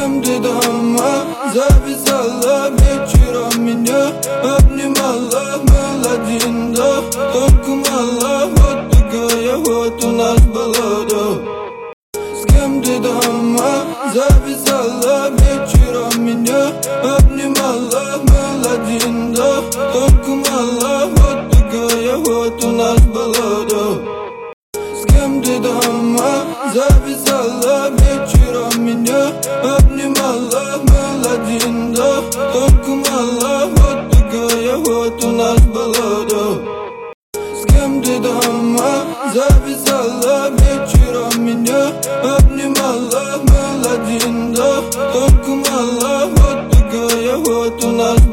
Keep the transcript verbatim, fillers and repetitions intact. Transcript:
кем ты дома? Завязала вечером меня, обнимала, был один, да. Только мало, вот такая вот у нас была, да. С кем ты дома? Завязала вечером меня, обнимала, был один, да. Только мало, вот такая вот у нас была, да. С кем ты дома? Завязала вечером меня, обнимала, был один, да. Только мало, вот такая вот у нас была, да. С кем ты дома? Завязала вечером меня, обнимала, был один, да. Только мало, вот такая вот у нас